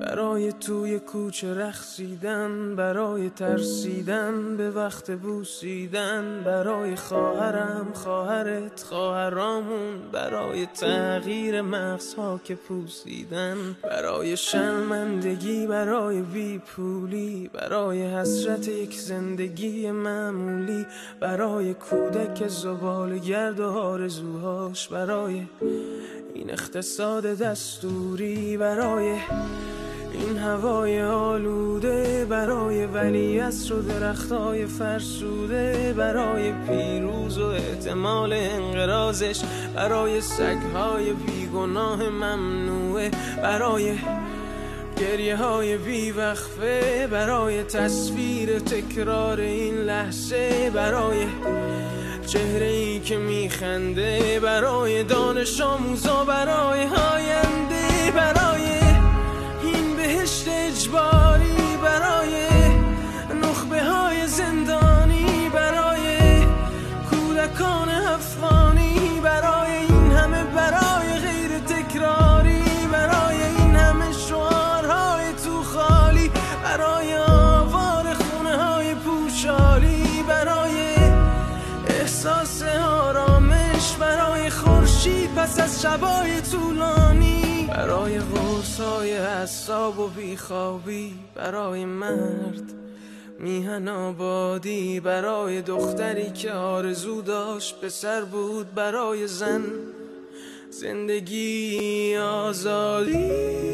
برای توی کوچه رقصیدن، برای ترسیدن به وقت بوسیدن، برای خواهرم، خواهرت، خواهرامون، برای تغییر مغزها که پوسیدن، برای شرمندگی، برای بیپولی، برای حسرت یک زندگی معمولی، برای کودک زباله‌گرد و آرزوهاش، برای این اقتصاد دستوری، برای این هوای آلوده، برای ولیعصر و درختای فرسوده، برای پیروز و احتمال انقراضش، برای سگهای بیگناه ممنوعه، برای گریه های بیوقفه، برای تصویر تکرار این لحظه، برای چهره ای که میخنده، برای دانش آموزا، برای آینده، برای این بهشت اجباری، برای نخبه های زندانی، برای کودکان افغانی، برای این همه برای غیر تکراری، برای این همه شعارهای تو خالی، برای آوار خونه های پوشالی، برای احساس آرامش، برای خورشید پس از شبای طولانی، برای قرصای اعصاب و بیخوابی، برای مرد میهن آبادی، برای دختری که آرزو داشت پسر بود، برای زن زندگی آزادی.